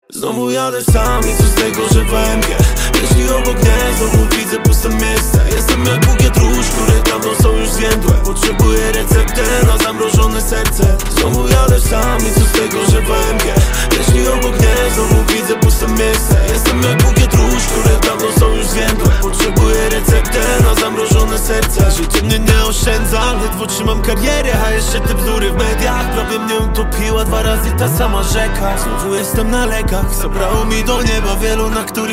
Znowu jadę sam i co z tego, że WMG? Jeśli obok mnie znowu widzę puste miejsce. Jestem jak bukiet róż, które dawno są już zwiędłe. Potrzebuję receptę na zamrożone serce. Znowu jadę sam i co z tego, że WMG? Jeśli obok mnie znowu widzę puste miejsce. Jestem jak bukiet róż, które dawno są już zwiędłe. Potrzebuję receptę na zamrożone serce. Życie mnie nie oszczędza, ledwo trzymam karierę, a jeszcze te bzdury w mediach prawie mnie utopiła 2 razy ta sama rzeka. Znowu jestem na lekach, zabrało mi do nieba wielu, na których